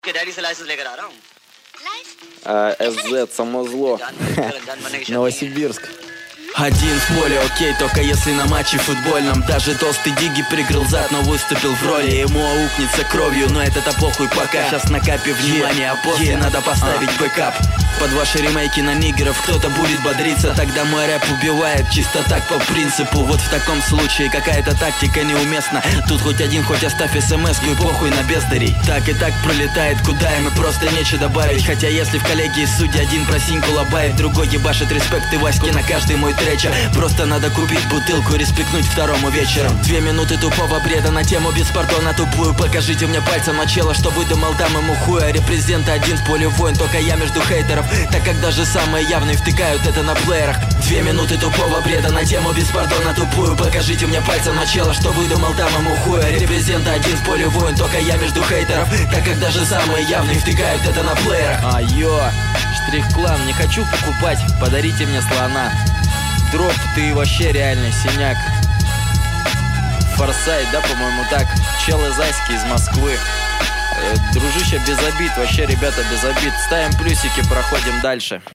डैडी से लाइसेंस लेकर आ रहा हूँ। СЗ, само зло. Новосибирск. Один в поле, окей, только если на матче футбольном. Даже толстый Диги прикрыл зад, но выступил в роли. Ему аукнется кровью, но это-то похуй пока. Сейчас на капе внимание, а после надо поставить бэкап. Под ваши ремейки на нигеров кто-то будет бодриться. Тогда мой рэп убивает чисто так по принципу. Вот в таком случае какая-то тактика неуместна. Тут хоть один, хоть оставь смс-ку и похуй на бездарей. Так и так пролетает куда им и просто нечего добавить. Хотя если в коллегии судья один про синьку лобает, другой ебашит респект и Васьки на каждый мой тречер. Просто надо купить бутылку и респектнуть второму вечером. 2 минуты тупого бреда на тему без пардона тупую. Покажите мне пальцем начало, что выдумал дам ему хуя. Репрезента один в поле воин, только я между хейтеров. Так как даже самые явные втыкают это на плеерах. 2 минуты тупого бреда на тему без пардона тупую. Покажите мне пальцем начало, что выдумал дам ему хуя. Репрезента один в поле воин, только я между хейтеров. Так как даже самые явные втыкают это на плеерах. Айо, штрих-клан, не хочу покупать, подарите мне слона. Дроп, ты вообще реальный синяк. Форсайт, да, по-моему, так. Чел из Аськи, из Москвы. Дружище без обид, вообще, ребята, без обид. Ставим плюсики, проходим дальше.